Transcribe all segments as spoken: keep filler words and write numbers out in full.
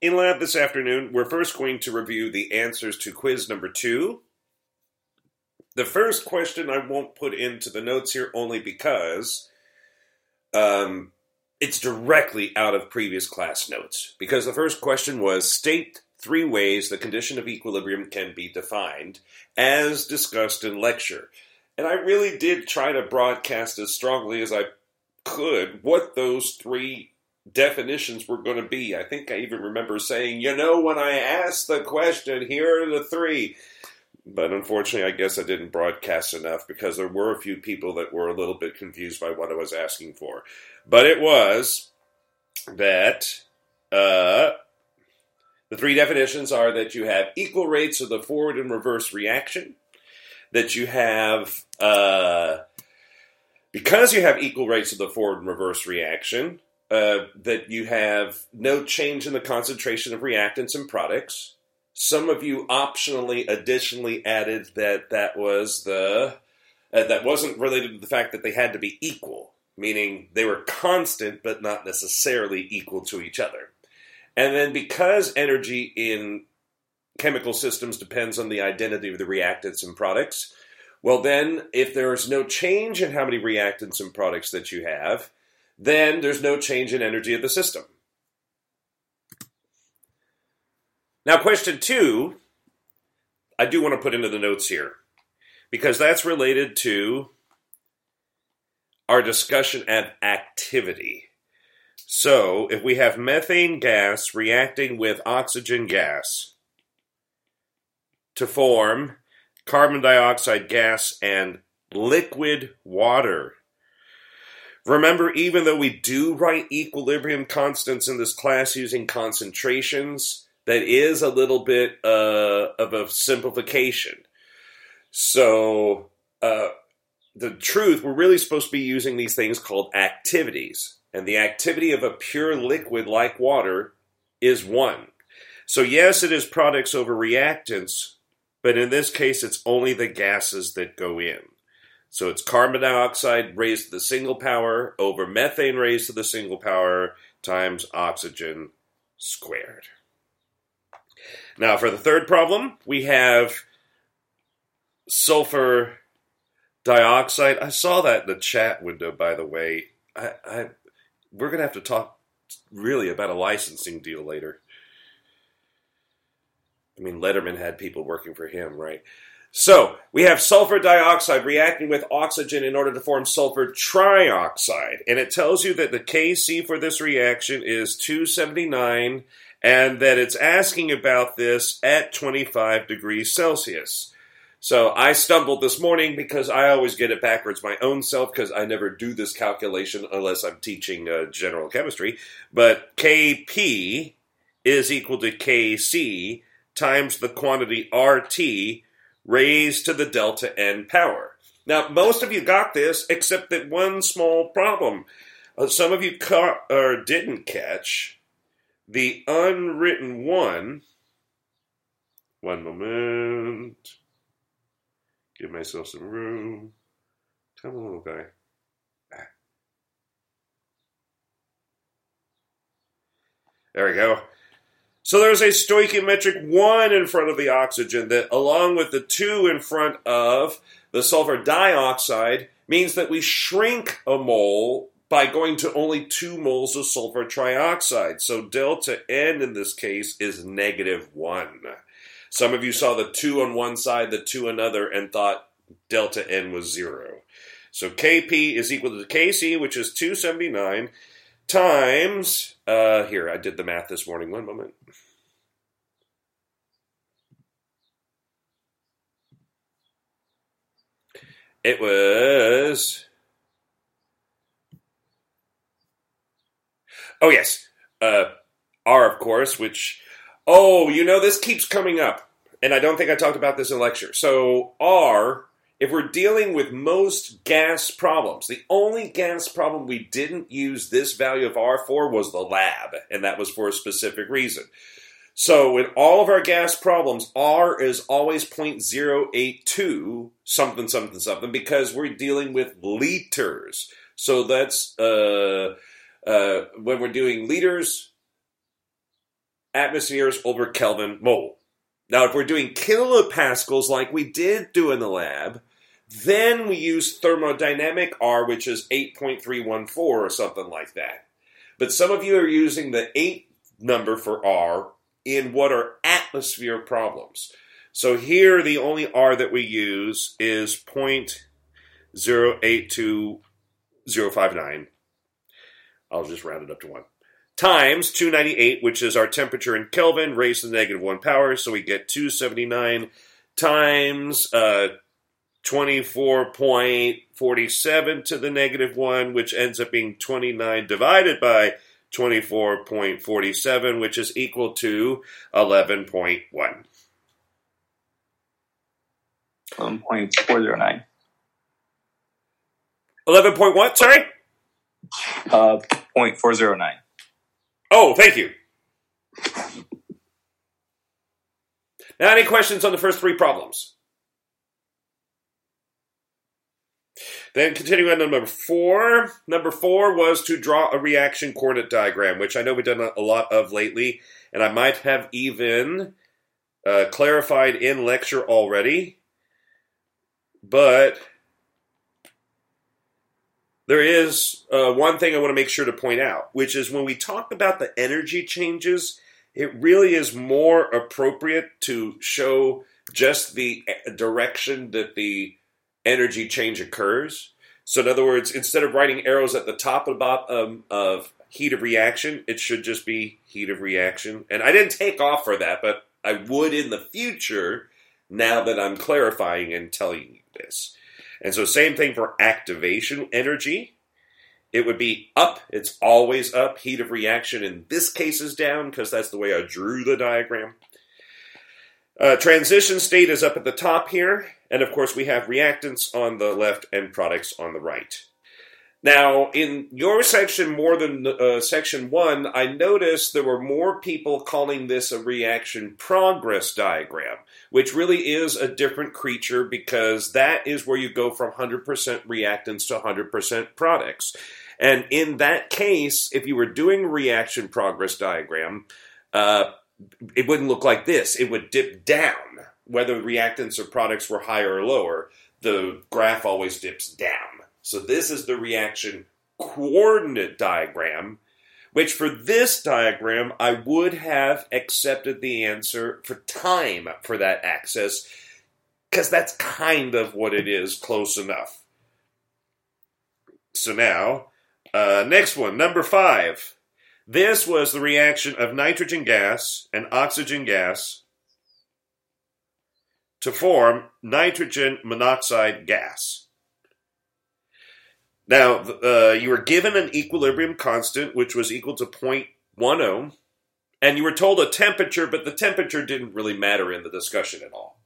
In lab this afternoon, we're first going to review the answers to quiz number two. The first question I won't put into the notes here only because um, it's directly out of previous class notes. Because the first question was, state three ways the condition of equilibrium can be defined, as discussed in lecture. And I really did try to broadcast as strongly as I could what those three definitions were going to be. I think I even remember saying, you know, when I asked the question, here are the three. But unfortunately, I guess I didn't broadcast enough because there were a few people that were a little bit confused by what I was asking for. But it was that uh, the three definitions are that you have equal rates of the forward and reverse reaction, that you have, uh, because you have equal rates of the forward and reverse reaction, Uh, that you have no change in the concentration of reactants and products. Some of you optionally, additionally added that that was the uh, that wasn't related to the fact that they had to be equal, meaning they were constant but not necessarily equal to each other. And then because energy in chemical systems depends on the identity of the reactants and products, well then, if there is no change in how many reactants and products that you have, then there's no change in energy of the system. Now, question two, I do want to put into the notes here, because that's related to our discussion of activity. So, if we have methane gas reacting with oxygen gas to form carbon dioxide gas and liquid water. Remember, even though we do write equilibrium constants in this class using concentrations, that is a little bit uh, of a simplification. So, uh, the truth, we're really supposed to be using these things called activities. And the activity of a pure liquid like water is one. So yes, it is products over reactants, but in this case, it's only the gases that go in. So it's carbon dioxide raised to the single power over methane raised to the single power times oxygen squared. Now for the third problem, we have sulfur dioxide. I saw that in the chat window, by the way. I, I we're going to have to talk really about a licensing deal later. I mean, Letterman had people working for him, right? So, we have sulfur dioxide reacting with oxygen in order to form sulfur trioxide. And it tells you that the K C for this reaction is two seventy-nine, and that it's asking about this at twenty-five degrees Celsius. So, I stumbled this morning because I always get it backwards my own self because I never do this calculation unless I'm teaching uh, general chemistry. But K P is equal to K C times the quantity R T raised to the delta N power. Now, most of you got this, except that one small problem. Uh, some of you caught, or didn't catch the unwritten one. One moment. Give myself some room. Come on, little guy. Ah. There we go. So there's a stoichiometric one in front of the oxygen that, along with the two in front of the sulfur dioxide, means that we shrink a mole by going to only two moles of sulfur trioxide. So delta N in this case is negative one. Some of you saw the two on one side, the two on another, and thought delta N was zero. So K P is equal to K C, which is two seventy-nine, times, uh, here, I did the math this morning, one moment. It was, oh yes, uh, R of course, which, oh, you know, this keeps coming up, and I don't think I talked about this in lecture. So R, if we're dealing with most gas problems, the only gas problem we didn't use this value of R for was the lab, and that was for a specific reason. So in all of our gas problems, R is always zero point zero eight two something, something, something, because we're dealing with liters. So that's, uh, uh, when we're doing liters, atmospheres over Kelvin mole. Now, if we're doing kilopascals like we did do in the lab, then we use thermodynamic R, which is eight point three one four or something like that. But some of you are using the eight number for R in what are atmosphere problems. So here, the only R that we use is zero point zero eight two zero five nine. I'll just round it up to one. Times two hundred ninety-eight, which is our temperature in Kelvin, raised to the negative one power. So we get two hundred seventy-nine times uh, twenty-four point four seven to the negative one, which ends up being twenty-nine divided by twenty-four point four seven, which is equal to eleven point one. eleven point four zero nine. eleven point what, sorry? Uh, zero point four zero nine. Oh, thank you. Now, any questions on the first three problems? Then continuing on to number four. Number four was to draw a reaction coordinate diagram, which I know we've done a lot of lately, and I might have even uh, clarified in lecture already. But there is uh, one thing I want to make sure to point out, which is when we talk about the energy changes, it really is more appropriate to show just the direction that the energy change occurs. So in other words, instead of writing arrows at the top and bottom of heat of reaction, it should just be heat of reaction. And I didn't take off for that, but I would in the future now that I'm clarifying and telling you this. And so same thing for activation energy. It would be up. It's always up. Heat of reaction in this case is down because that's the way I drew the diagram. Uh, transition state is up at the top here. And of course we have reactants on the left and products on the right. Now, in your section more than uh, section one, I noticed there were more people calling this a reaction progress diagram, which really is a different creature because that is where you go from one hundred percent reactants to one hundred percent products. And in that case, if you were doing a reaction progress diagram, uh, it wouldn't look like this. It would dip down. Whether reactants or products were higher or lower, the graph always dips down. So this is the reaction coordinate diagram, which for this diagram, I would have accepted the answer for time for that axis, because that's kind of what it is, close enough. So now, uh, next one, number five. This was the reaction of nitrogen gas and oxygen gas to form nitrogen monoxide gas. Now, uh, you were given an equilibrium constant, which was equal to zero point one zero, and you were told a temperature, but the temperature didn't really matter in the discussion at all.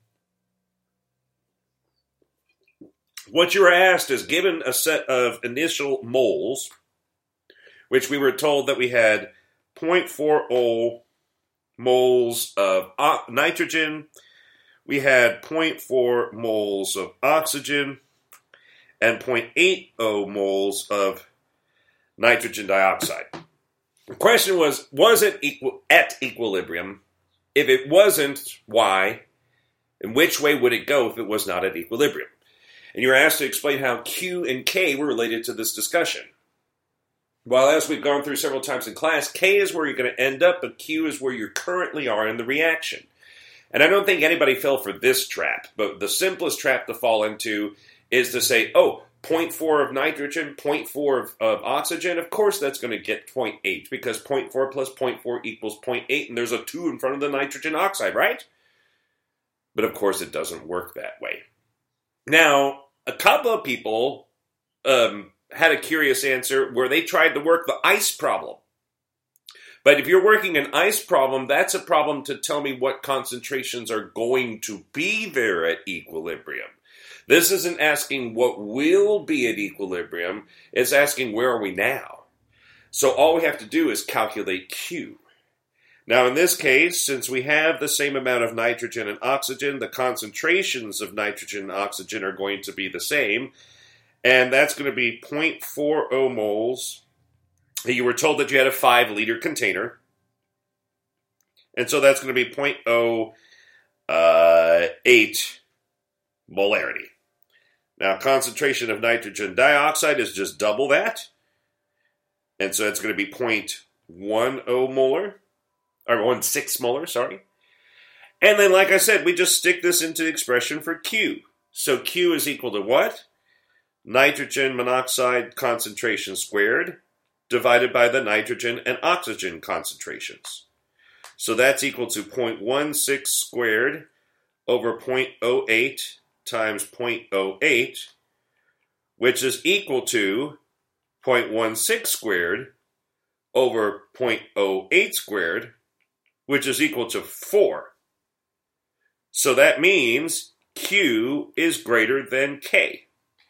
What you were asked is, given a set of initial moles, which we were told that we had zero point four zero moles of nitrogen, we had zero point four moles of oxygen, and zero point eight zero moles of nitrogen dioxide. The question was, was it equal, at equilibrium? If it wasn't, why? And which way would it go if it was not at equilibrium? And you were asked to explain how Q and K were related to this discussion. Well, as we've gone through several times in class, K is where you're going to end up, but Q is where you currently are in the reaction. And I don't think anybody fell for this trap, but the simplest trap to fall into is to say, oh, zero point four of nitrogen, zero point four of, of oxygen, of course that's going to get zero point eight, because zero point four plus zero point four equals zero point eight, and there's a two in front of the nitrogen oxide, right? But of course it doesn't work that way. Now, a couple of people um, had a curious answer where they tried to work the ice problem. But if you're working an ice problem, that's a problem to tell me what concentrations are going to be there at equilibrium. This isn't asking what will be at equilibrium, it's asking where are we now. So all we have to do is calculate Q. Now in this case, since we have the same amount of nitrogen and oxygen, the concentrations of nitrogen and oxygen are going to be the same, and that's going to be zero point four zero moles. You were told that you had a five liter container. And so that's going to be zero point zero eight molarity. Now, concentration of nitrogen dioxide is just double that. And so it's going to be zero point one zero molar, or one six molar, sorry. And then, like I said, we just stick this into the expression for Q. So Q is equal to what? Nitrogen monoxide concentration squared divided by the nitrogen and oxygen concentrations. So that's equal to zero point one six squared over zero point zero eight times zero point zero eight, which is equal to zero point one six squared over zero point zero eight squared, which is equal to four. So that means Q is greater than K.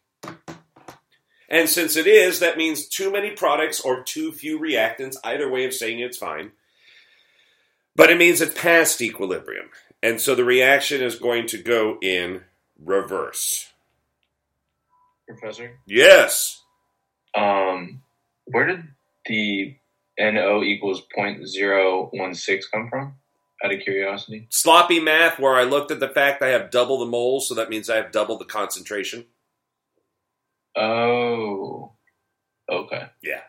And since it is, that means too many products or too few reactants. Either way of saying it's fine. But it means it's past equilibrium. And so the reaction is going to go in reverse. Professor? Yes. Um, where did the N O equals zero point zero one six come from? Out of curiosity. Sloppy math where I looked at the fact I have double the moles, so that means I have double the concentration. Oh. Okay. Yeah.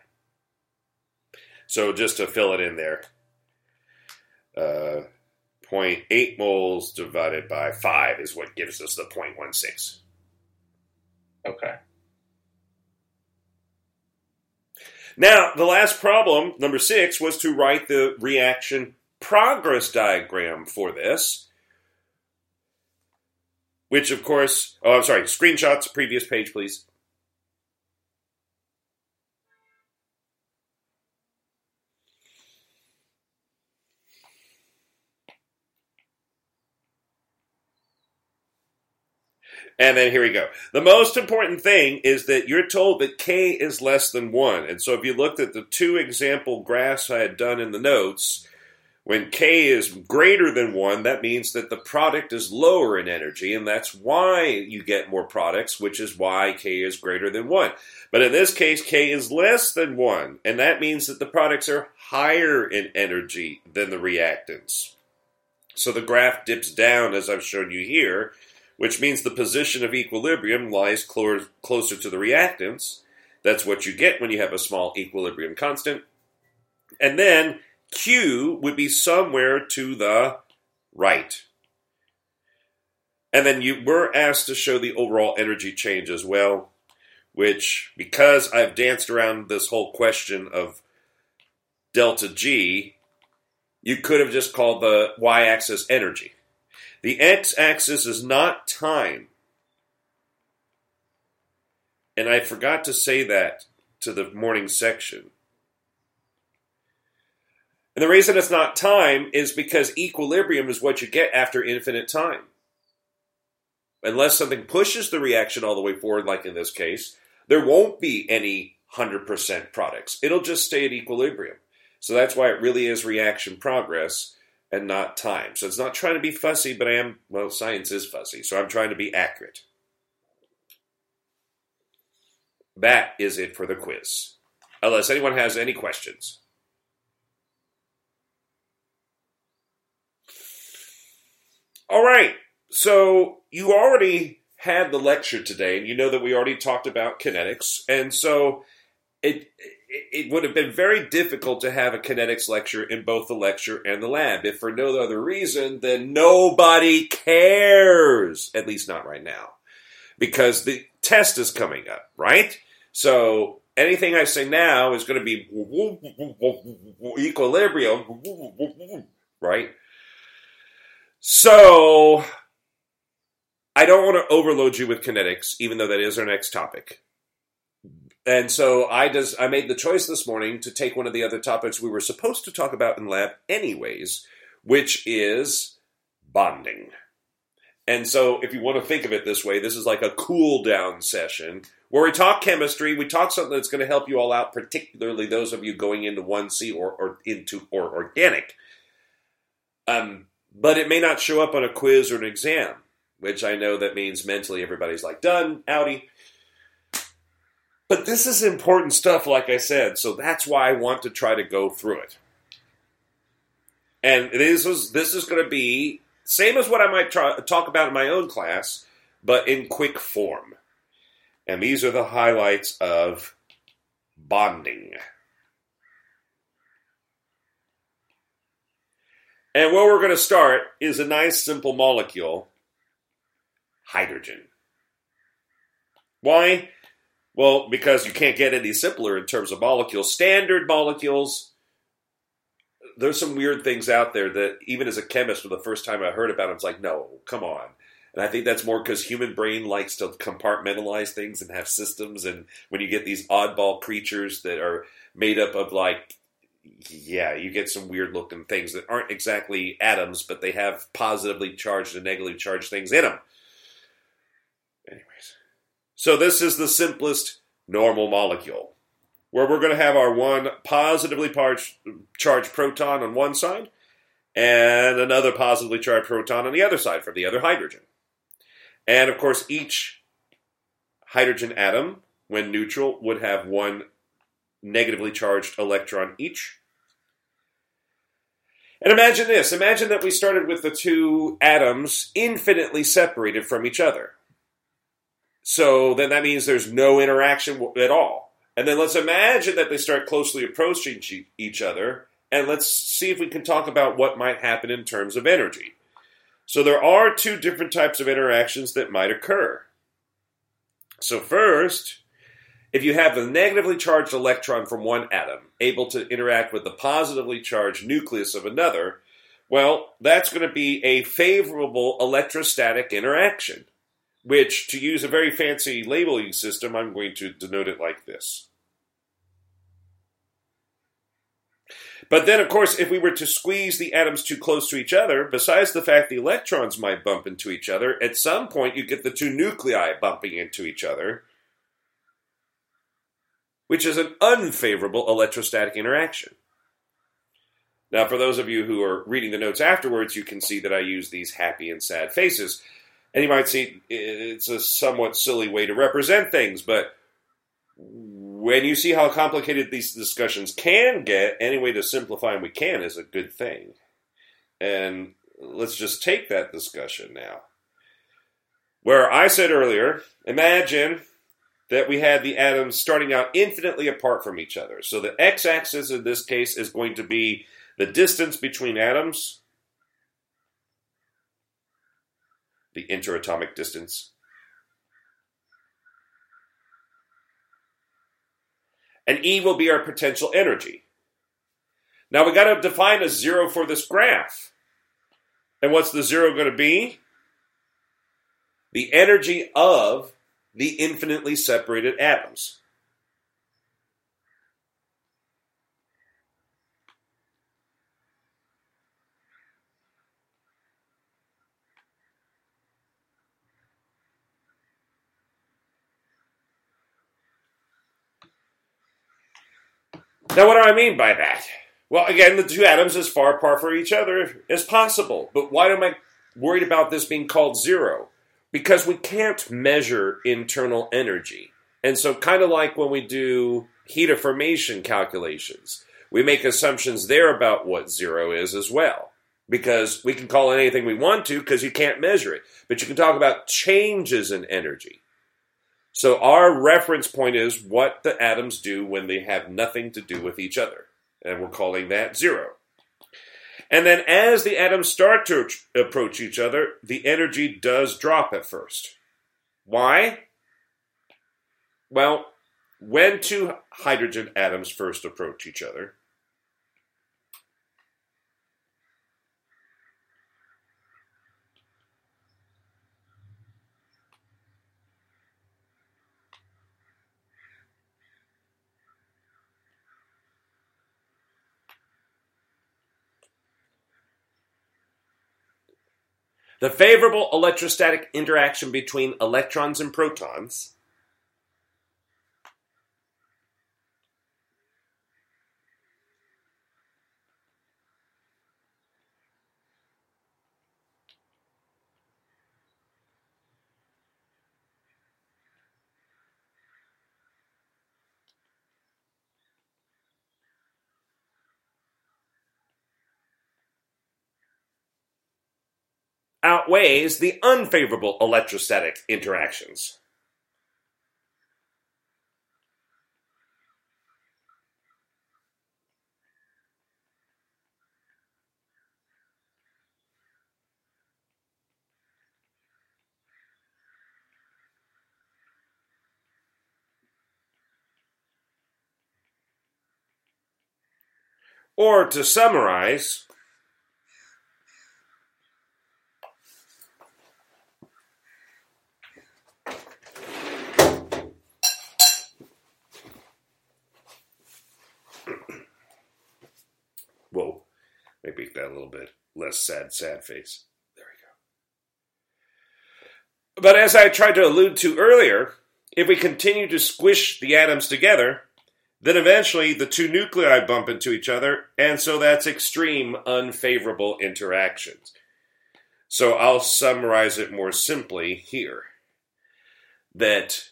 So just to fill it in there. Uh, zero point eight moles divided by five is what gives us the zero point one six. Okay. Now, the last problem, number six, was to write the reaction progress diagram for this, which, of course, oh, I'm sorry, screenshots, previous page, please. And then here we go. The most important thing is that you're told that K is less than one. And so if you looked at the two example graphs I had done in the notes, when K is greater than one, that means that the product is lower in energy, and that's why you get more products, which is why K is greater than one. But in this case, K is less than one, and that means that the products are higher in energy than the reactants. So the graph dips down, as I've shown you here, which means the position of equilibrium lies clo- closer to the reactants. That's what you get when you have a small equilibrium constant. And then Q would be somewhere to the right. And then you were asked to show the overall energy change as well, which, because I've danced around this whole question of delta G, you could have just called the y-axis energy. The x-axis is not time. And I forgot to say that to the morning section. And the reason it's not time is because equilibrium is what you get after infinite time. Unless something pushes the reaction all the way forward, like in this case, there won't be any one hundred percent products. It'll just stay at equilibrium. So that's why it really is reaction progress and not time. So it's not trying to be fussy, but I am, well, science is fussy, so I'm trying to be accurate. That is it for the quiz. Unless anyone has any questions. All right, so you already had the lecture today, and you know that we already talked about kinetics, and so it it would have been very difficult to have a kinetics lecture in both the lecture and the lab, if for no other reason than nobody cares, at least not right now, because the test is coming up, right? So anything I say now is going to be equilibrium, right? So I don't want to overload you with kinetics, even though that is our next topic. And so I just I made the choice this morning to take one of the other topics we were supposed to talk about in lab anyways, which is bonding. And so if you want to think of it this way, this is like a cool down session where we talk chemistry, we talk something that's going to help you all out, particularly those of you going into one C or, or into or organic. Um, but it may not show up on a quiz or an exam, which I know that means mentally everybody's like, done, outie. But this is important stuff, like I said, so that's why I want to try to go through it. And this is this is going to be same as what I might try, talk about in my own class, but in quick form. And these are the highlights of bonding. And where we're going to start is a nice simple molecule, hydrogen. Why? Well, because you can't get any simpler in terms of molecules. Standard molecules, there's some weird things out there that even as a chemist, for the first time I heard about it, I was like, no, come on. And I think that's more because human brain likes to compartmentalize things and have systems. And when you get these oddball creatures that are made up of like, yeah, you get some weird looking things that aren't exactly atoms, but they have positively charged and negatively charged things in them. Anyways, so this is the simplest normal molecule, where we're going to have our one positively charged, charged proton on one side and another positively charged proton on the other side from the other hydrogen. And of course, each hydrogen atom, when neutral, would have one negatively charged electron each. And imagine this. Imagine that we started with the two atoms infinitely separated from each other. So then that means there's no interaction at all. And then let's imagine that they start closely approaching each other, and let's see if we can talk about what might happen in terms of energy. So there are two different types of interactions that might occur. So first, if you have the negatively charged electron from one atom able to interact with the positively charged nucleus of another, well, that's going to be a favorable electrostatic interaction, which, to use a very fancy labeling system, I'm going to denote it like this. But then, of course, if we were to squeeze the atoms too close to each other, besides the fact the electrons might bump into each other, at some point you get the two nuclei bumping into each other, which is an unfavorable electrostatic interaction. Now, for those of you who are reading the notes afterwards, you can see that I use these happy and sad faces. And you might see it's a somewhat silly way to represent things, but when you see how complicated these discussions can get, any way to simplify them we can is a good thing. And let's just take that discussion now. Where I said earlier, imagine that we had the atoms starting out infinitely apart from each other. So the x-axis in this case is going to be the distance between atoms, the interatomic distance. And E will be our potential energy. Now we got to define a zero for this graph. And what's the zero going to be? The energy of the infinitely separated atoms. Now, what do I mean by that? Well, again, the two atoms as far apart from each other as possible. But why am I worried about this being called zero? Because we can't measure internal energy. And so kind of like when we do heat of formation calculations, we make assumptions there about what zero is as well. Because we can call it anything we want to because you can't measure it. But you can talk about changes in energy. So our reference point is what the atoms do when they have nothing to do with each other. And we're calling that zero. And then as the atoms start to approach each other, the energy does drop at first. Why? Well, when two hydrogen atoms first approach each other, the favorable electrostatic interaction between electrons and protons outweighs the unfavorable electrostatic interactions. Or to summarize, whoa, maybe that a little bit less sad, sad face. There we go. But as I tried to allude to earlier, if we continue to squish the atoms together, then eventually the two nuclei bump into each other, and so that's extreme unfavorable interactions. So I'll summarize it more simply here. That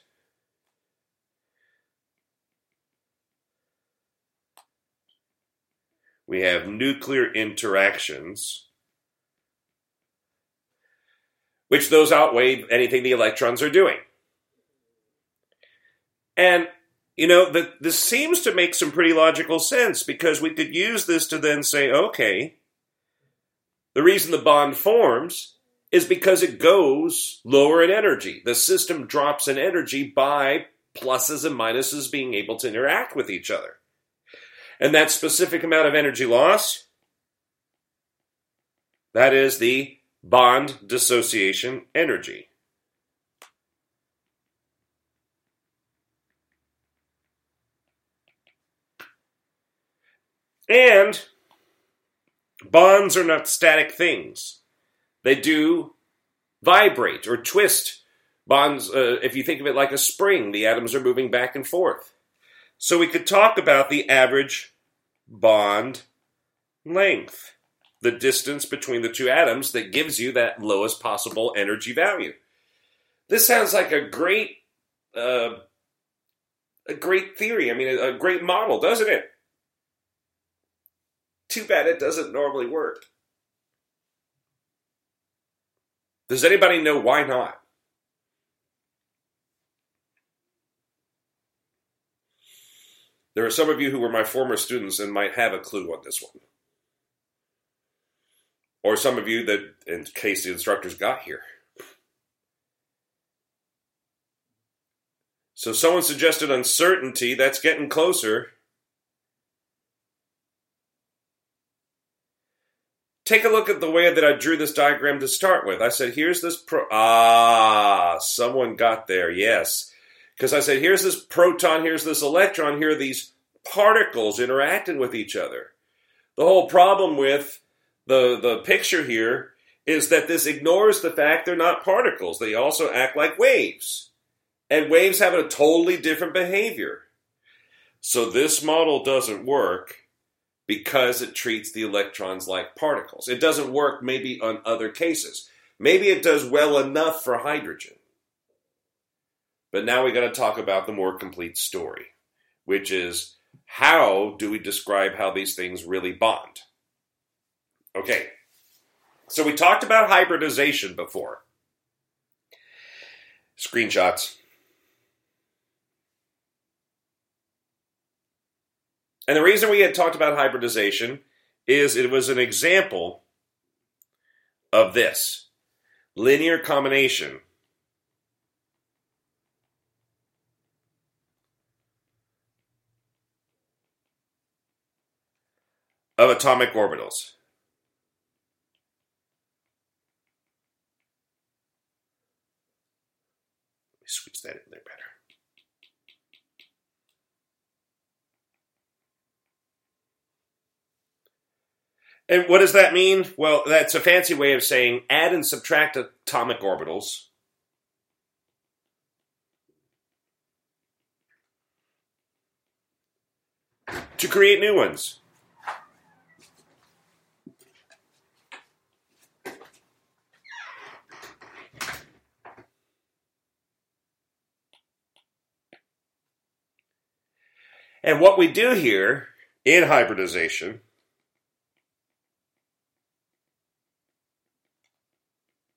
we have nuclear interactions, which those outweigh anything the electrons are doing. And you know, the, this seems to make some pretty logical sense, because we could use this to then say, okay, the reason the bond forms is because it goes lower in energy. The system drops in energy by pluses and minuses being able to interact with each other. And that specific amount of energy loss, that is the bond dissociation energy. And bonds are not static things. They do vibrate or twist. Bonds, uh, if you think of it like a spring, the atoms are moving back and forth. So we could talk about the average bond length, the distance between the two atoms that gives you that lowest possible energy value. This sounds like a great, uh, a great theory. I mean, a, a great model, doesn't it? Too bad it doesn't normally work. Does anybody know why not? There are some of you who were my former students and might have a clue on this one. Or some of you that, in case the instructors got here. So someone suggested uncertainty. That's getting closer. Take a look at the way that I drew this diagram to start with. I said, here's this pro... Ah, someone got there, yes. Because I said, here's this proton, here's this electron, here are these particles interacting with each other. The whole problem with the, the picture here is that this ignores the fact they're not particles. They also act like waves. And waves have a totally different behavior. So this model doesn't work because it treats the electrons like particles. It doesn't work maybe on other cases. Maybe it does well enough for hydrogen. But now we got to talk about the more complete story, which is, how do we describe how these things really bond? Okay, so we talked about hybridization before. Screenshots. And the reason we had talked about hybridization is it was an example of this. Linear combination of atomic orbitals. Let me switch that in there better. And what does that mean? Well, that's a fancy way of saying add and subtract atomic orbitals. To create new ones. And what we do here in hybridization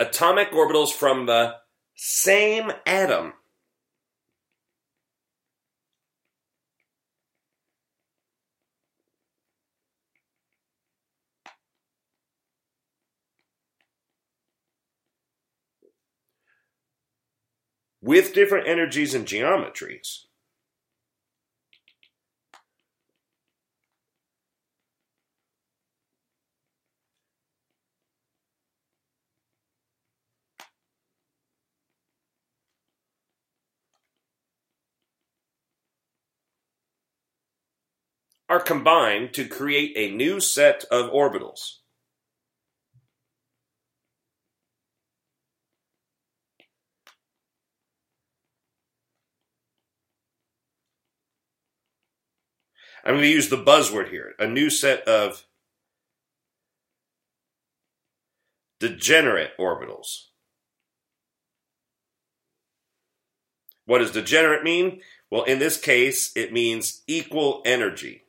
atomic orbitals from the same atom. With different energies and geometries. Are combined to create a new set of orbitals. I'm going to use the buzzword here, a new set of degenerate orbitals. What does degenerate mean? Well, in this case, it means equal energy.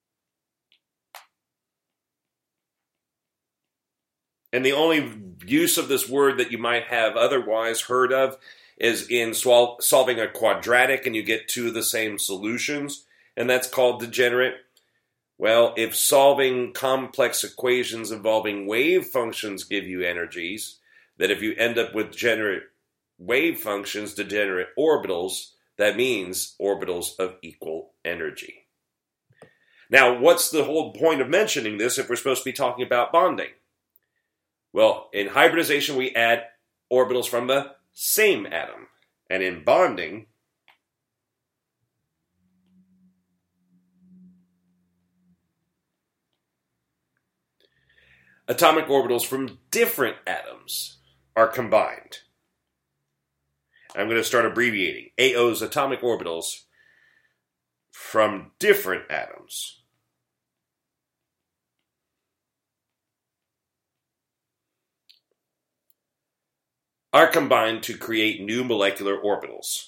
And the only use of this word that you might have otherwise heard of is in sol- solving a quadratic and you get two of the same solutions. And that's called degenerate. Well, if solving complex equations involving wave functions give you energies, that if you end up with degenerate wave functions, degenerate orbitals, that means orbitals of equal energy. Now, what's the whole point of mentioning this if we're supposed to be talking about bonding? Well, in hybridization, we add orbitals from the same atom. And in bonding, atomic orbitals from different atoms are combined. I'm going to start abbreviating. A O's atomic orbitals from different atoms are combined to create new molecular orbitals.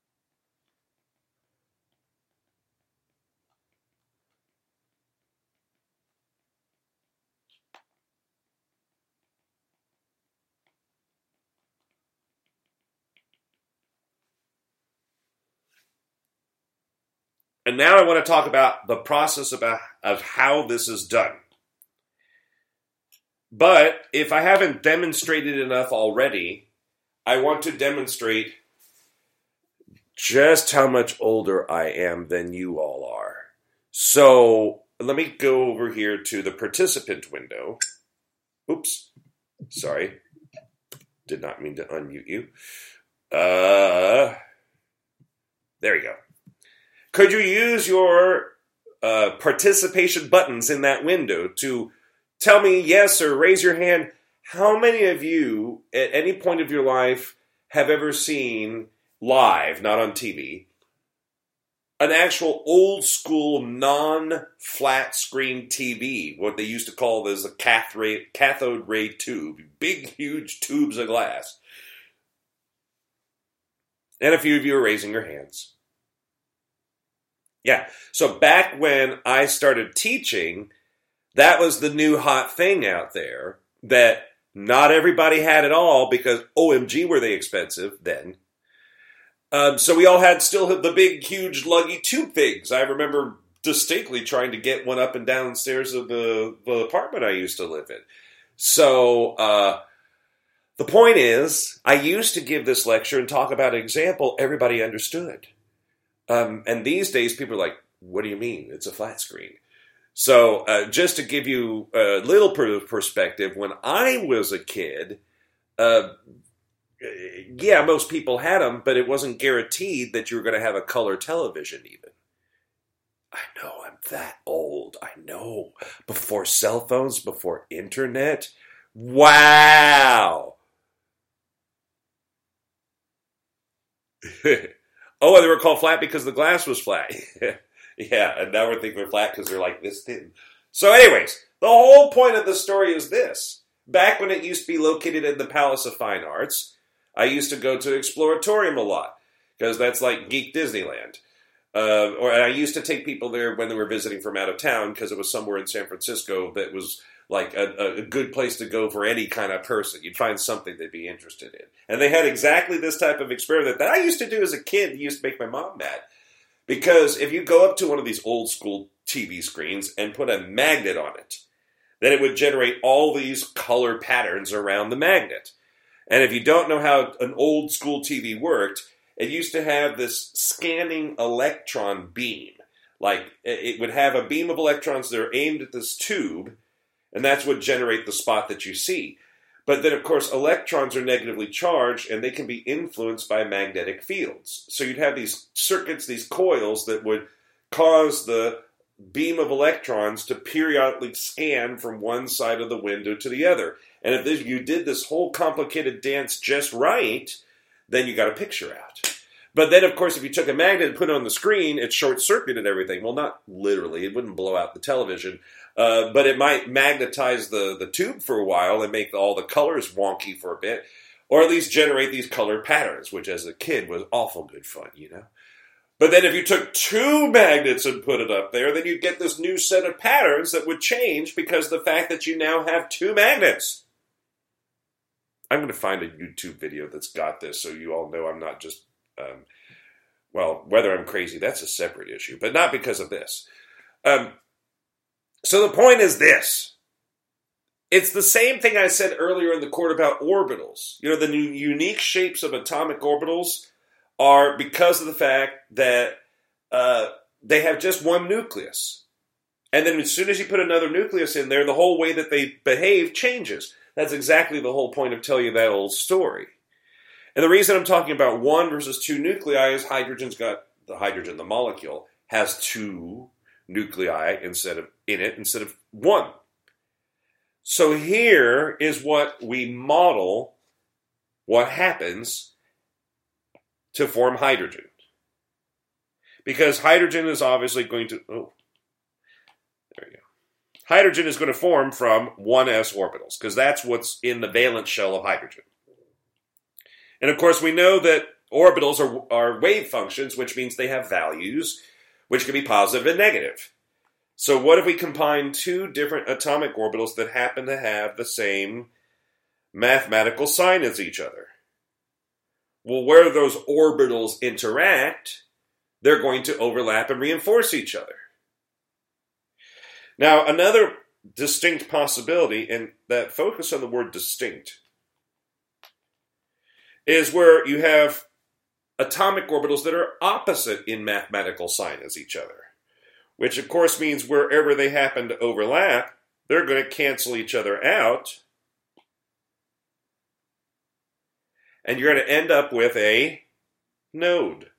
And now I want to talk about the process about, of how this is done. But if I haven't demonstrated enough already, I want to demonstrate just how much older I am than you all are. So let me go over here to the participant window. Oops, sorry. Did not mean to unmute you. Uh, there you go. Could you use your uh, participation buttons in that window to tell me yes or raise your hand? How many of you at any point of your life have ever seen live, not on T V, an actual old school non-flat screen T V, what they used to call as a cathode ray tube, big huge tubes of glass? And a few of you are raising your hands. Yeah, so back when I started teaching, that was the new hot thing out there that not everybody had at all because O M G were they expensive then. Um, so we all had still the big, huge, luggy tube things. I remember distinctly trying to get one up and downstairs of the, the apartment I used to live in. So uh, the point is, I used to give this lecture and talk about an example everybody understood. Um, and these days, people are like, what do you mean? It's a flat screen. So uh, just to give you a little per- perspective, when I was a kid, uh, yeah, most people had them, but it wasn't guaranteed that you were going to have a color television even. I know, I'm that old. I know. Before cell phones, before internet. Wow. Oh, they were called flat because the glass was flat. Yeah, and now we're thinking they're flat because they're like this thin. So anyways, the whole point of the story is this. Back when it used to be located in the Palace of Fine Arts, I used to go to Exploratorium a lot because that's like geek Disneyland. Uh, or I used to take people there when they were visiting from out of town because it was somewhere in San Francisco that was like a, a good place to go for any kind of person. You'd find something they'd be interested in. And they had exactly this type of experiment that I used to do as a kid. It used to make my mom mad. Because if you go up to one of these old school T V screens and put a magnet on it, then it would generate all these color patterns around the magnet. And if you don't know how an old school T V worked, it used to have this scanning electron beam. Like, it would have a beam of electrons that are aimed at this tube, and that's what generate the spot that you see. But then, of course, electrons are negatively charged, and they can be influenced by magnetic fields. So you'd have these circuits, these coils, that would cause the beam of electrons to periodically scan from one side of the window to the other. And if this, you did this whole complicated dance just right, then you got a picture out. But then, of course, if you took a magnet and put it on the screen, it short-circuited everything. Well, not literally. It wouldn't blow out the television. Uh, but it might magnetize the, the tube for a while and make all the colors wonky for a bit. Or at least generate these color patterns, which as a kid was awful good fun, you know. But then if you took two magnets and put it up there, then you'd get this new set of patterns that would change because of the fact that you now have two magnets. I'm going to find a YouTube video that's got this so you all know I'm not just, um, well, whether I'm crazy, that's a separate issue, but not because of this. Um, so the point is this. It's the same thing I said earlier in the court about orbitals. You know, the new unique shapes of atomic orbitals are because of the fact that uh, they have just one nucleus. And then as soon as you put another nucleus in there, the whole way that they behave changes. That's exactly the whole point of telling you that old story. And the reason I'm talking about one versus two nuclei is hydrogen's got, the hydrogen, the molecule, has two nuclei instead of in it instead of one. So here is what we model what happens to form hydrogen. Because hydrogen is obviously going to, oh, there you go. Hydrogen is going to form from one s orbitals, because that's what's in the valence shell of hydrogen. And of course, we know that orbitals are, are wave functions, which means they have values, which can be positive and negative. So what if we combine two different atomic orbitals that happen to have the same mathematical sign as each other? Well, where those orbitals interact, they're going to overlap and reinforce each other. Now, another distinct possibility, and that focus on the word distinct, is where you have atomic orbitals that are opposite in mathematical sign as each other, which of course means wherever they happen to overlap, they're going to cancel each other out, and you're going to end up with a node.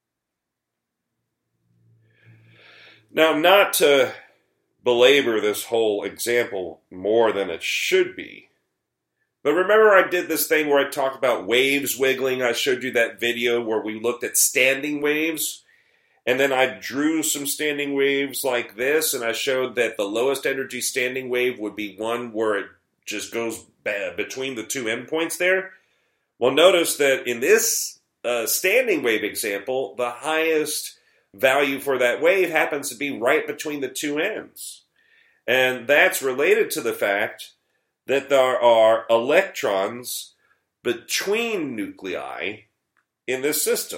Now, not to belabor this whole example more than it should be, but remember I did this thing where I talked about waves wiggling. I showed you that video where we looked at standing waves, and then I drew some standing waves like this, and I showed that the lowest energy standing wave would be one where it just goes between the two endpoints there. Well, notice that in this uh, standing wave example, the highest value for that wave happens to be right between the two ends. And that's related to the fact that there are electrons between nuclei in this system.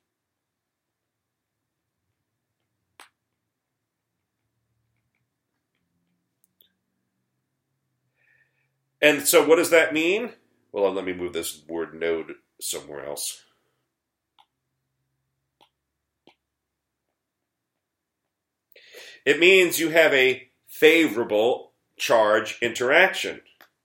And so what does that mean? Well, let me move this word node somewhere else. It means you have a favorable charge interaction.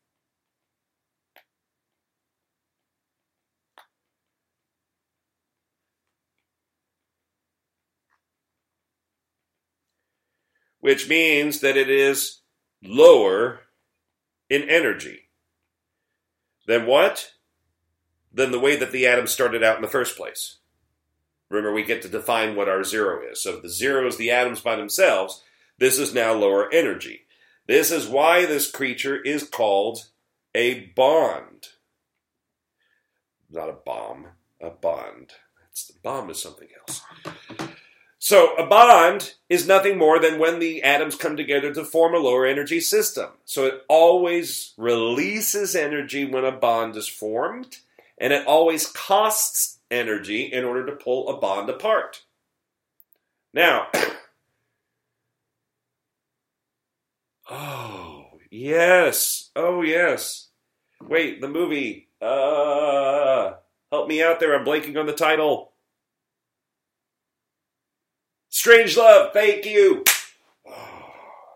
Which means that it is lower in energy. Than what? Than the way that the atom started out in the first place. Remember, we get to define what our zero is. So if the zero is the atoms by themselves, this is now lower energy. This is why this creature is called a bond. Not a bomb, a bond. It's, the bomb is something else. So a bond is nothing more than when the atoms come together to form a lower energy system. So it always releases energy when a bond is formed, and it always costs energy in order to pull a bond apart. Now, oh, yes. Oh, yes. Wait, the movie. Uh, help me out there. I'm blanking on the title. Strangelove. Thank you. Oh.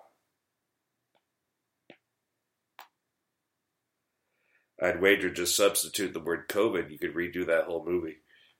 I'd wager just substitute the word COVID. You could redo that whole movie.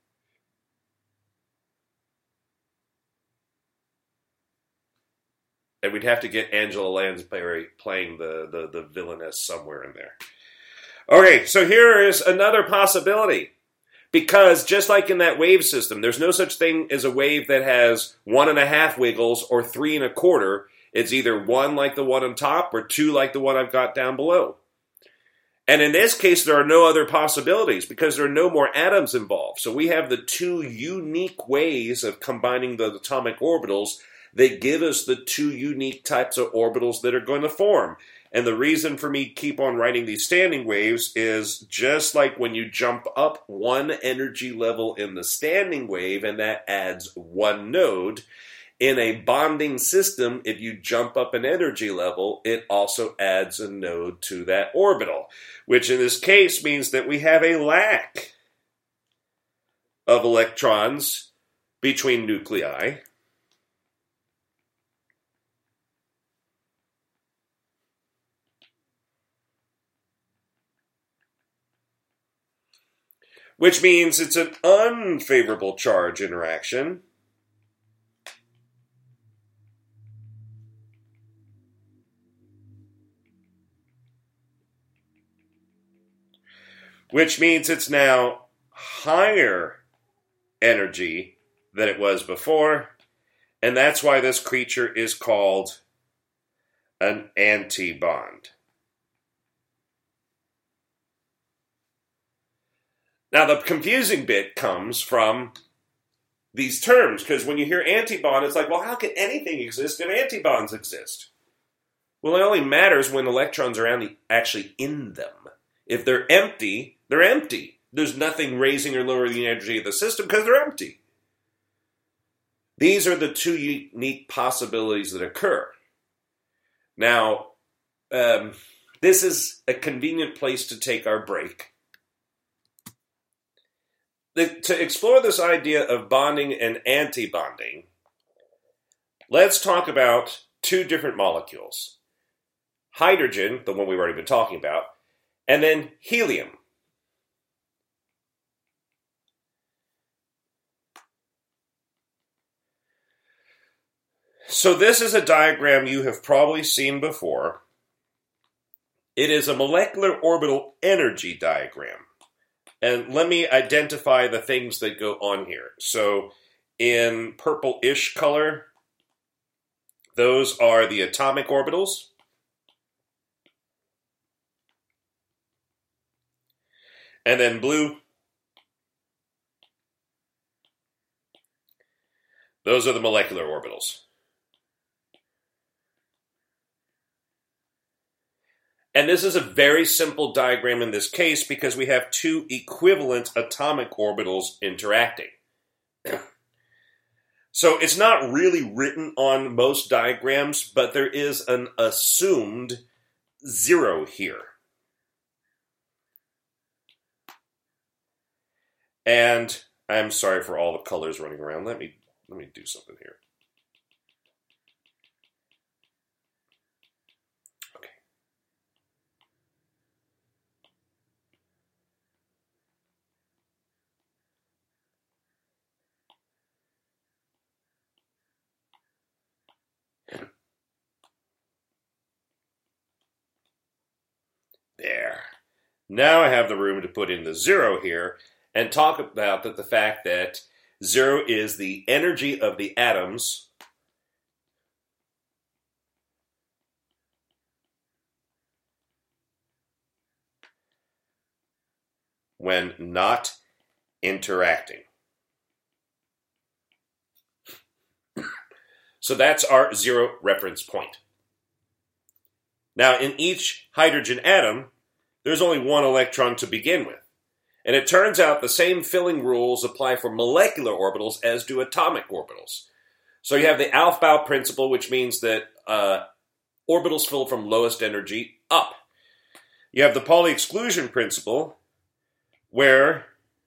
And we'd have to get Angela Lansbury playing the, the, the villainess somewhere in there. Okay, so here is another possibility. Because just like in that wave system, there's no such thing as a wave that has one and a half wiggles or three and a quarter. It's either one like the one on top or two like the one I've got down below. And in this case, there are no other possibilities because there are no more atoms involved. So we have the two unique ways of combining the atomic orbitals that give us the two unique types of orbitals that are going to form. And the reason for me keep on writing these standing waves is just like when you jump up one energy level in the standing wave and that adds one node, in a bonding system, if you jump up an energy level, it also adds a node to that orbital, which in this case means that we have a lack of electrons between nuclei. Which means it's an unfavorable charge interaction. Which means it's now higher energy than it was before. And that's why this creature is called an antibond. Now, the confusing bit comes from these terms, because when you hear antibond, it's like, well, how can anything exist if antibonds exist? Well, it only matters when electrons are actually in them. If they're empty, they're empty. There's nothing raising or lowering the energy of the system because they're empty. These are the two unique possibilities that occur. Now, um, this is a convenient place to take our break. To explore this idea of bonding and antibonding, let's talk about two different molecules. Hydrogen, the one we've already been talking about, and then helium. So this is a diagram you have probably seen before. It is a molecular orbital energy diagram. And let me identify the things that go on here. So in purple-ish color, those are the atomic orbitals. And then blue, those are the molecular orbitals. And this is a very simple diagram in this case because we have two equivalent atomic orbitals interacting. So it's not really written on most diagrams, but there is an assumed zero here. And I'm sorry for all the colors running around. Let me let me do something here. There. Now I have the room to put in the zero here and talk about that the fact that zero is the energy of the atoms when not interacting. So that's our zero reference point. Now, in each hydrogen atom, there's only one electron to begin with. And it turns out the same filling rules apply for molecular orbitals as do atomic orbitals. So you have the Aufbau principle, which means that uh, orbitals fill from lowest energy up. You have the Pauli exclusion principle, where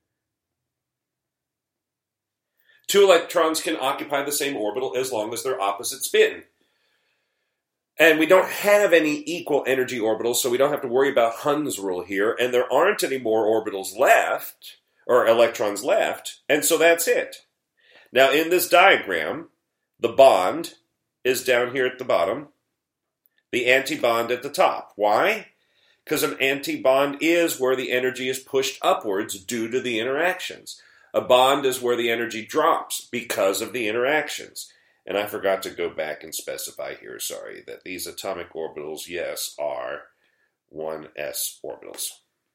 two electrons can occupy the same orbital as long as they're opposite spin. And we don't have any equal energy orbitals, so we don't have to worry about Hund's rule here, and there aren't any more orbitals left, or electrons left, and so that's it. Now, in this diagram, the bond is down here at the bottom, the antibond at the top. Why? Because an antibond is where the energy is pushed upwards due to the interactions. A bond is where the energy drops because of the interactions. And I forgot to go back and specify here, sorry, that these atomic orbitals, yes, are one s orbitals.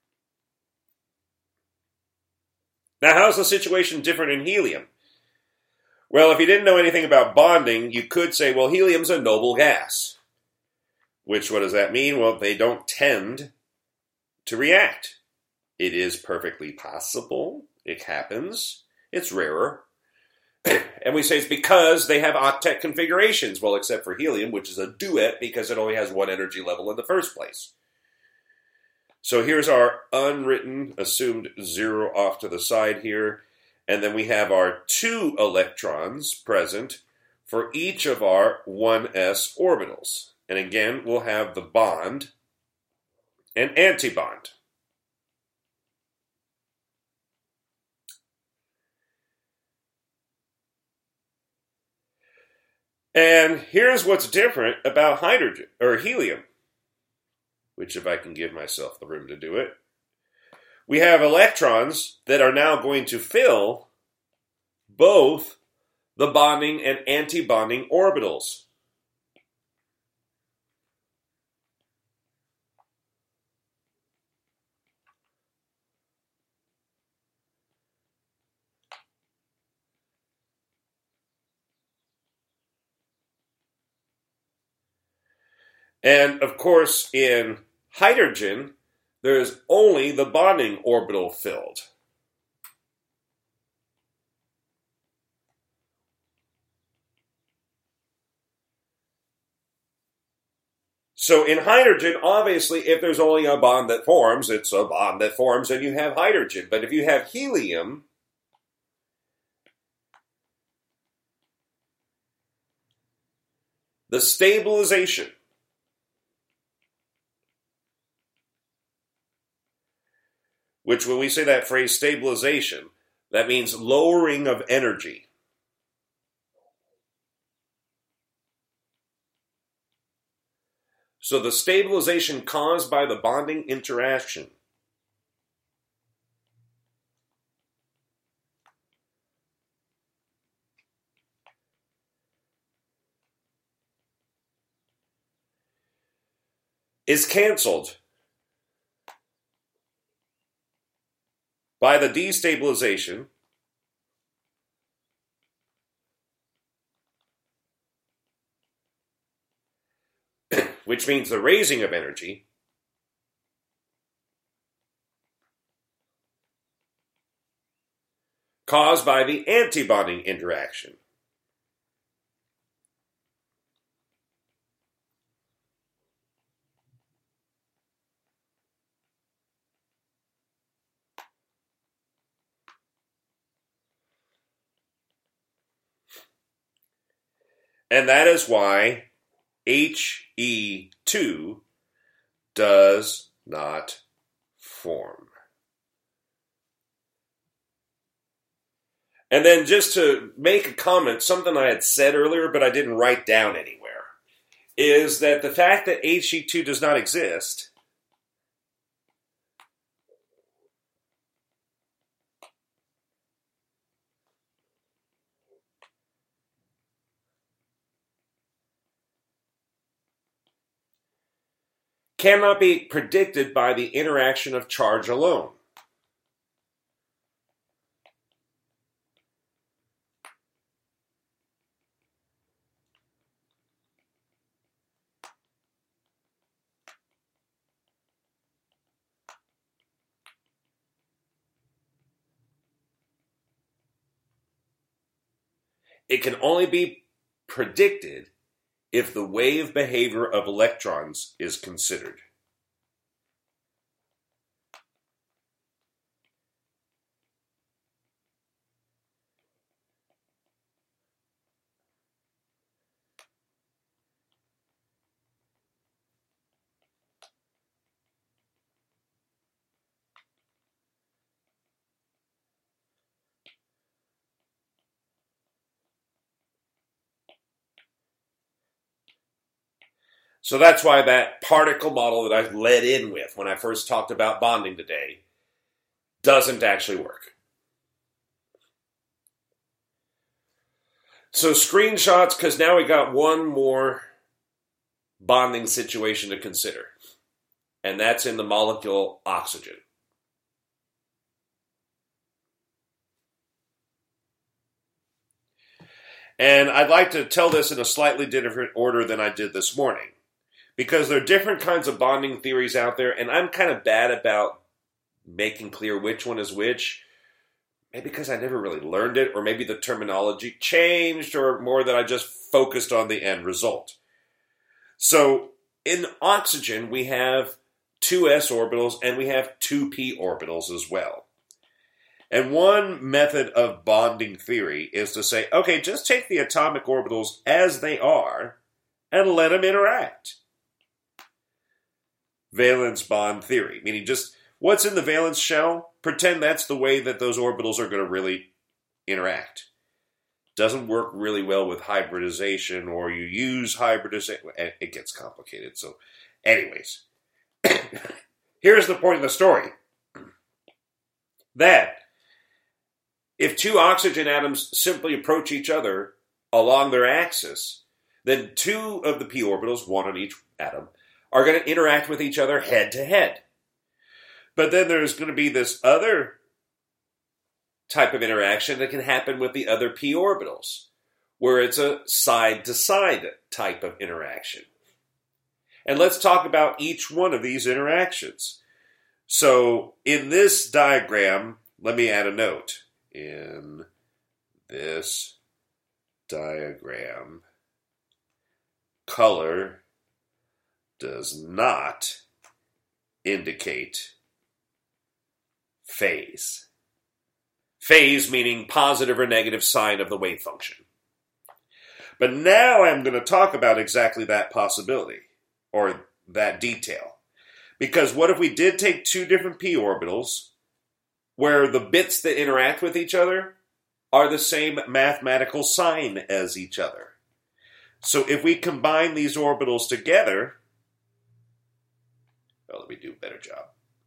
Now, how's the situation different in helium? Well, if you didn't know anything about bonding, you could say, well, helium's a noble gas. Which, what does that mean? Well, they don't tend to react. It is perfectly possible. It happens. It's rarer. And we say it's because they have octet configurations. Well, except for helium, which is a duet because it only has one energy level in the first place. So here's our unwritten, assumed zero off to the side here. And then we have our two electrons present for each of our one s orbitals. And again, we'll have the bond and antibond. And here's what's different about hydrogen, or helium, which if I can give myself the room to do it, we have electrons that are now going to fill both the bonding and antibonding orbitals. And, of course, in hydrogen, there is only the bonding orbital filled. So in hydrogen, obviously, if there's only a bond that forms, it's a bond that forms and you have hydrogen. But if you have helium, the stabilization which when we say that phrase stabilization, that means lowering of energy. So the stabilization caused by the bonding interaction is canceled by the destabilization which means the raising of energy caused by the antibonding interaction. And that is why H E two does not form. And then just to make a comment, something I had said earlier but I didn't write down anywhere, is that the fact that H E two does not exist cannot be predicted by the interaction of charge alone. it can only be predicted if the wave behavior of electrons is considered. So that's why that particle model that I led in with when I first talked about bonding today doesn't actually work. So screenshots, because now we got one more bonding situation to consider. And that's in the molecule oxygen. And I'd like to tell this in a slightly different order than I did this morning, because there are different kinds of bonding theories out there, and I'm kind of bad about making clear which one is which. Maybe because I never really learned it, or maybe the terminology changed, or more that I just focused on the end result. So in oxygen, we have two s orbitals, and we have two p orbitals as well. And one method of bonding theory is to say, okay, just take the atomic orbitals as they are, and let them interact. Valence bond theory, meaning just what's in the valence shell, pretend that's the way that those orbitals are going to really interact. Doesn't work really well with hybridization, or you use hybridization. It gets complicated. So anyways, here's the point of the story. That if two oxygen atoms simply approach each other along their axis, then two of the p orbitals, one on each atom, are going to interact with each other head to head. But then there's going to be this other type of interaction that can happen with the other p orbitals, where it's a side-to-side type of interaction. And let's talk about each one of these interactions. So in this diagram, let me add a note. In this diagram, color does not indicate phase. Phase meaning positive or negative sign of the wave function. But now I'm going to talk about exactly that possibility, or that detail. Because what if we did take two different p orbitals, where the bits that interact with each other are the same mathematical sign as each other? So if we combine these orbitals together, well, let me do a better job.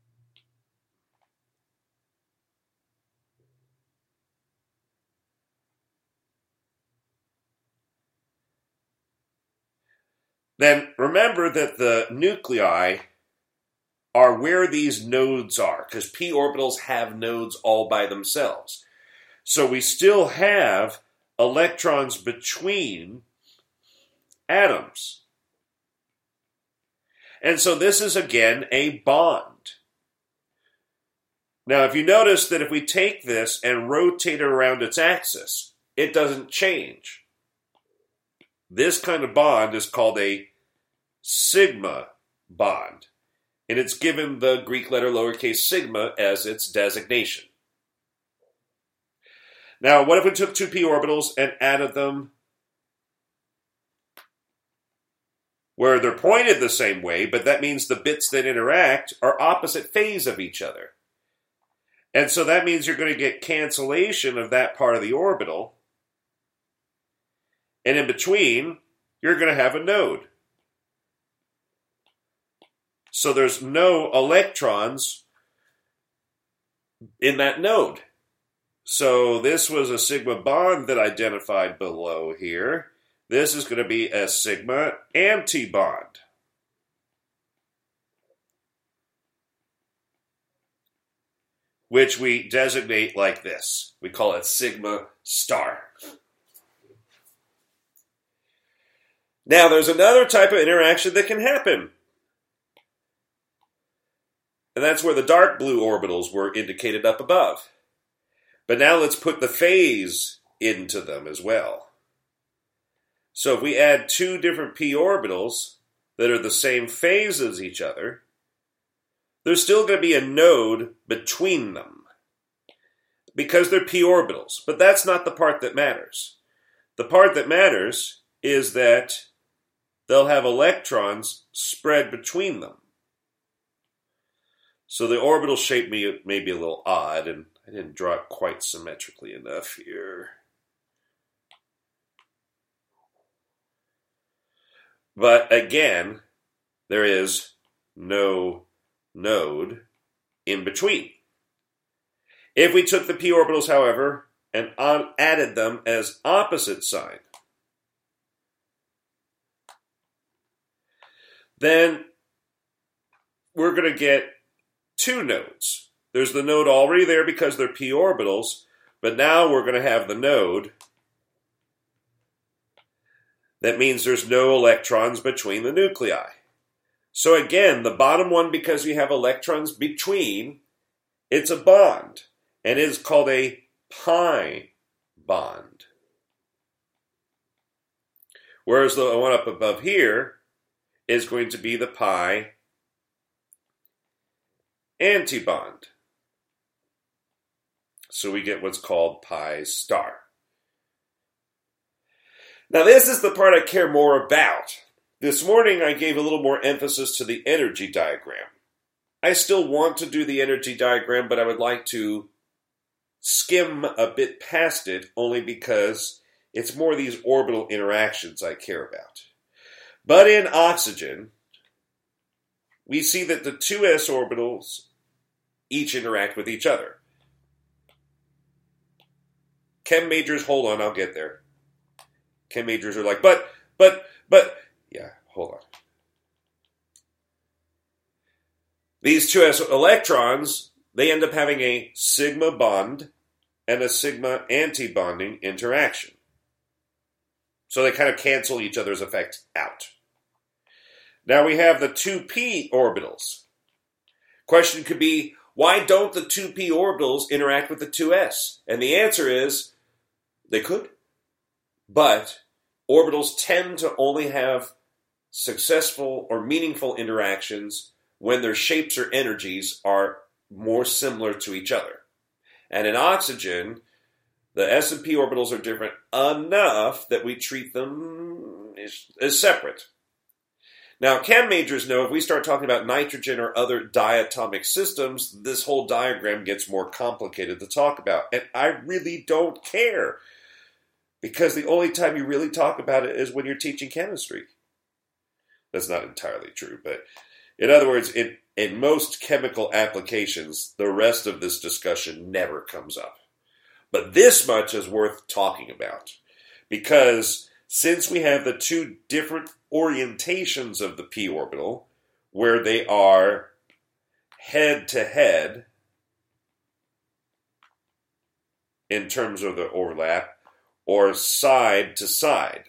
Then remember that the nuclei are where these nodes are, because p orbitals have nodes all by themselves. So we still have electrons between atoms. And so this is, again, a bond. Now, if you notice that if we take this and rotate it around its axis, it doesn't change. This kind of bond is called a sigma bond. And it's given the Greek letter lowercase sigma as its designation. Now, what if we took two p orbitals and added them where they're pointed the same way, but that means the bits that interact are opposite phase of each other. And so that means you're going to get cancellation of that part of the orbital. And in between, you're going to have a node. So there's no electrons in that node. So this was a sigma bond that identified below here. This is going to be a sigma antibond. Which we designate like this. We call it sigma star. Now there's another type of interaction that can happen. And that's where the dark blue orbitals were indicated up above. But now let's put the phase into them as well. So if we add two different p orbitals that are the same phase as each other, there's still going to be a node between them because they're p orbitals. But that's not the part that matters. The part that matters is that they'll have electrons spread between them. So the orbital shape may, may be a little odd, and I didn't draw it quite symmetrically enough here. But again, there is no node in between. If we took the p orbitals, however, and on, added them as opposite sign, then we're going to get two nodes. There's the node already there because they're p orbitals, but now we're going to have the node that means there's no electrons between the nuclei. So again, the bottom one, because we have electrons between, it's a bond, and it is called a pi bond. Whereas the one up above here is going to be the pi antibond. So we get what's called pi star. Now this is the part I care more about. This morning I gave a little more emphasis to the energy diagram. I still want to do the energy diagram, but I would like to skim a bit past it only because it's more these orbital interactions I care about. But in oxygen, we see that the two s orbitals each interact with each other. Chem majors, hold on, I'll get there. Chem majors are like, but, but, but, yeah, hold on. These two s electrons, they end up having a sigma bond and a sigma antibonding interaction. So they kind of cancel each other's effect out. Now we have the two p orbitals. Question could be, why don't the two p orbitals interact with the two s? And the answer is, they could. But orbitals tend to only have successful or meaningful interactions when their shapes or energies are more similar to each other. And in oxygen, the s and p orbitals are different enough that we treat them as, as separate. Now, chem majors know if we start talking about nitrogen or other diatomic systems, this whole diagram gets more complicated to talk about. And I really don't care, because the only time you really talk about it is when you're teaching chemistry. That's not entirely true, but in other words, in, in most chemical applications, the rest of this discussion never comes up. But this much is worth talking about, because since we have the two different orientations of the p orbital, where they are head-to-head in terms of the overlap, or side-to-side.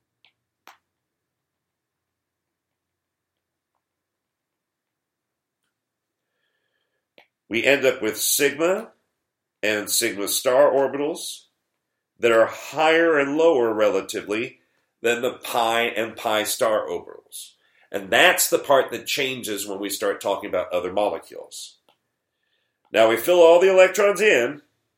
We end up with sigma and sigma star orbitals that are higher and lower relatively than the pi and pi star orbitals. And that's the part that changes when we start talking about other molecules. Now we fill all the electrons in,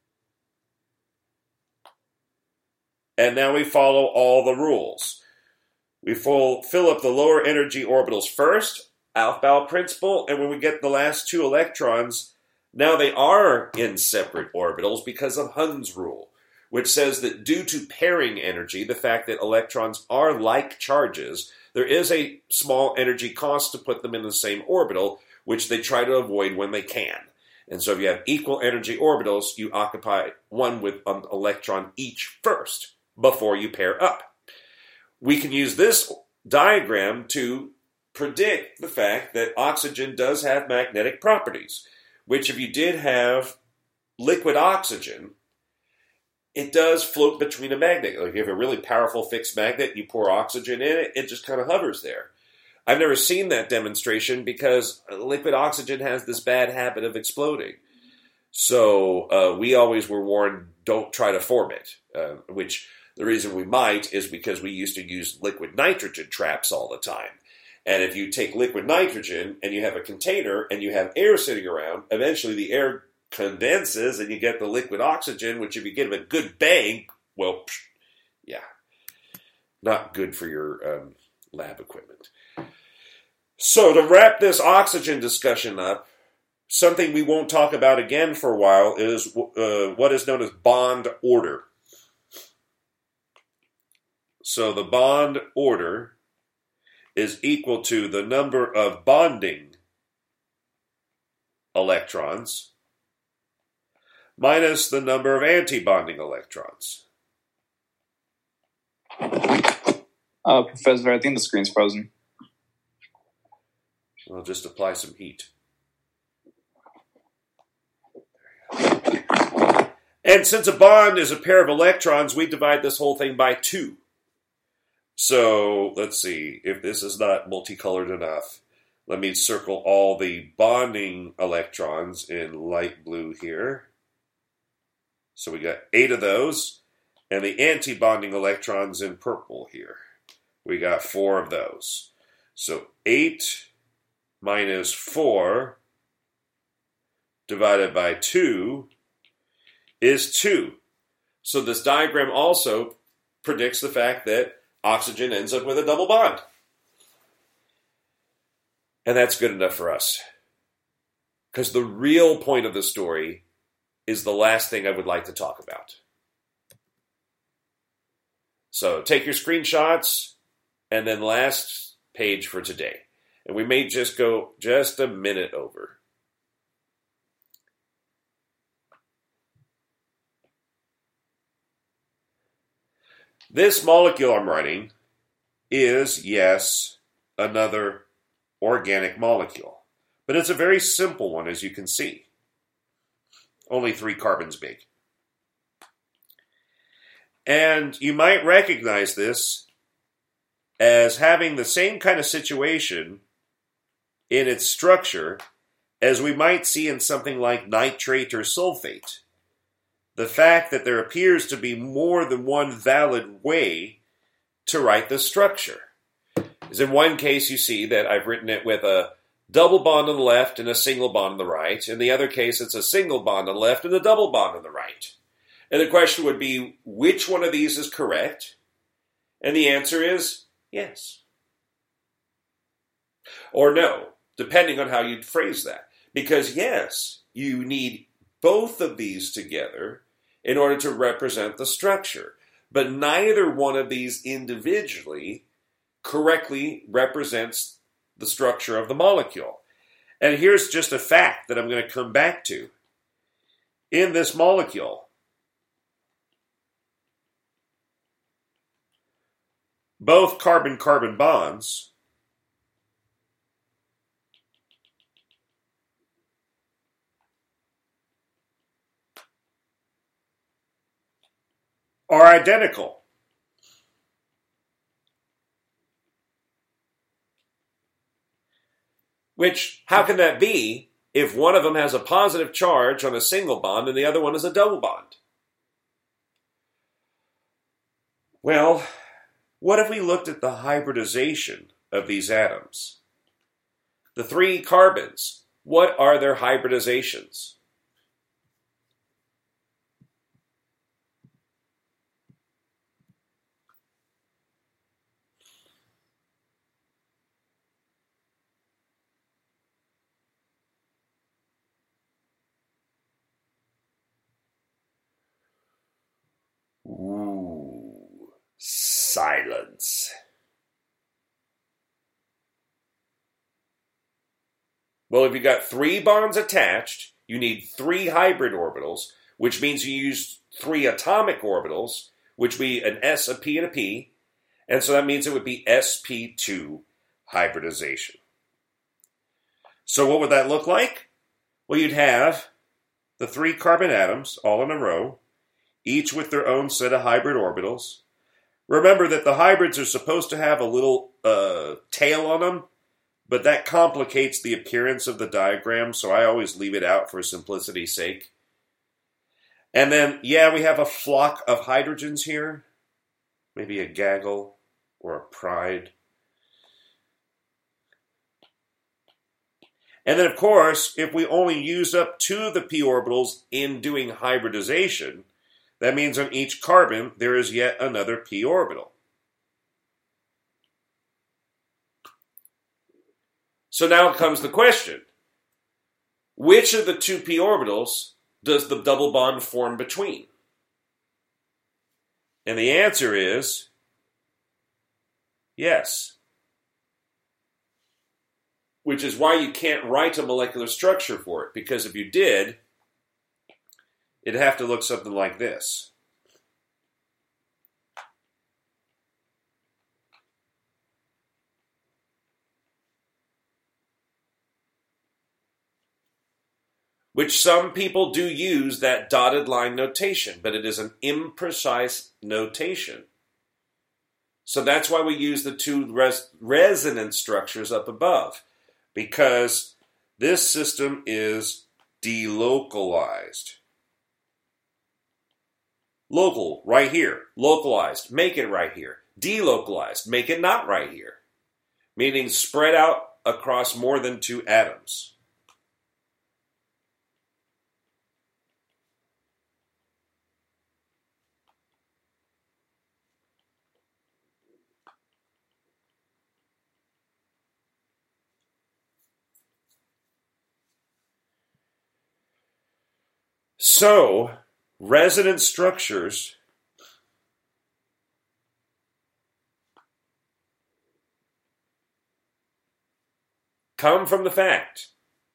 and now we follow all the rules. We full, fill up the lower energy orbitals first, Aufbau principle, and when we get the last two electrons, now they are in separate orbitals because of Hund's rule, which says that due to pairing energy, the fact that electrons are like charges, there is a small energy cost to put them in the same orbital, which they try to avoid when they can. And so if you have equal energy orbitals, you occupy one with an electron each first before you pair up. We can use this diagram to predict the fact that oxygen does have magnetic properties, which if you did have liquid oxygen, it does float between a magnet. Like if you have a really powerful fixed magnet, you pour oxygen in it, it just kind of hovers there. I've never seen that demonstration because liquid oxygen has this bad habit of exploding. So uh, we always were warned, don't try to form it, uh, which The reason we might is because we used to use liquid nitrogen traps all the time. And if you take liquid nitrogen and you have a container and you have air sitting around, eventually the air condenses and you get the liquid oxygen, which if you give it a good bang, well, psh, yeah, not good for your um, lab equipment. So to wrap this oxygen discussion up, something we won't talk about again for a while is uh, what is known as bond order. So the bond order is equal to the number of bonding electrons minus the number of antibonding electrons. Uh, Professor, I think the screen's frozen. I'll just apply some heat. And since a bond is a pair of electrons, we divide this whole thing by two. So let's see if this is not multicolored enough. Let me circle all the bonding electrons in light blue here. So we got eight of those, and the anti-bonding electrons in purple here. We got four of those. So eight minus four divided by two is two. So this diagram also predicts the fact that oxygen ends up with a double bond. And that's good enough for us. Because the real point of the story is the last thing I would like to talk about. So take your screenshots and then last page for today. And we may just go just a minute over. This molecule I'm writing is, yes, another organic molecule. But it's a very simple one, as you can see. Only three carbons big. And you might recognize this as having the same kind of situation in its structure as we might see in something like nitrate or sulfate. The fact that there appears to be more than one valid way to write the structure. As in one case you see that I've written it with a double bond on the left and a single bond on the right. In the other case it's a single bond on the left and a double bond on the right. And the question would be, which one of these is correct? And the answer is yes. Or no, depending on how you'd phrase that. Because yes, you need both of these together in order to represent the structure. But neither one of these individually correctly represents the structure of the molecule. And here's just a fact that I'm going to come back to. In this molecule, both carbon-carbon bonds are identical. Which, how can that be if one of them has a positive charge on a single bond and the other one is a double bond? Well, what if we looked at the hybridization of these atoms? The three carbons, what are their hybridizations? Ooh, silence. Well, if you've got three bonds attached, you need three hybrid orbitals, which means you use three atomic orbitals, which would be an S, a P, and a P. And so that means it would be S P two hybridization. So what would that look like? Well, you'd have the three carbon atoms all in a row, each with their own set of hybrid orbitals. Remember that the hybrids are supposed to have a little uh, tail on them, but that complicates the appearance of the diagram, so I always leave it out for simplicity's sake. And then, yeah, we have a flock of hydrogens here, maybe a gaggle or a pride. And then, of course, if we only use up two of the p orbitals in doing hybridization, that means on each carbon there is yet another p orbital. So now comes the question. Which of the two p orbitals does the double bond form between? And the answer is yes. Which is why you can't write a molecular structure for it, because if you did, it'd have to look something like this. Which some people do use that dotted line notation, but it is an imprecise notation. So that's why we use the two res- resonance structures up above, because this system is delocalized. Local, right here. Localized, make it right here. Delocalized, make it not right here. Meaning spread out across more than two atoms. So, resonance structures come from the fact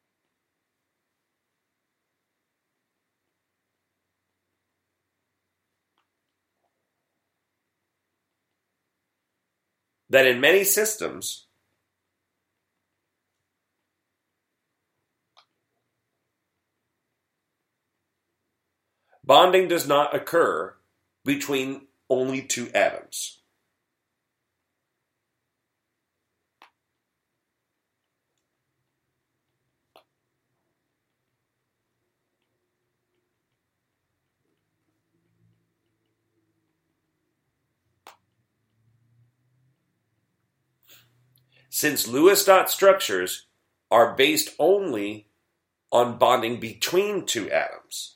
that in many systems, bonding does not occur between only two atoms. Since Lewis dot structures are based only on bonding between two atoms.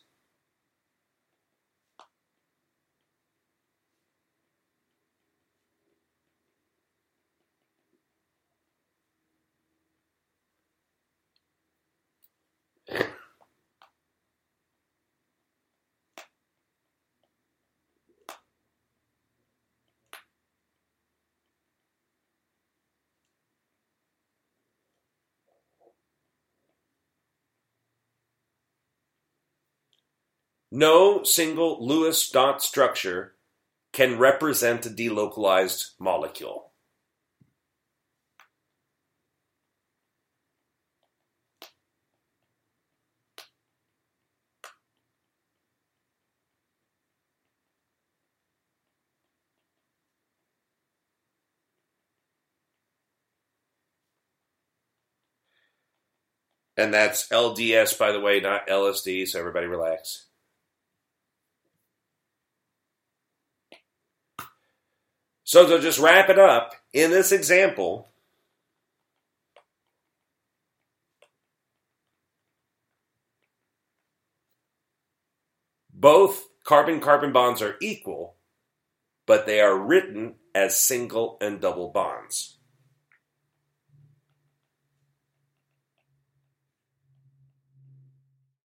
No single Lewis dot structure can represent a delocalized molecule. And that's L D S, by the way, not L S D, so everybody relax. So to just wrap it up, in this example, both carbon-carbon bonds are equal, but they are written as single and double bonds.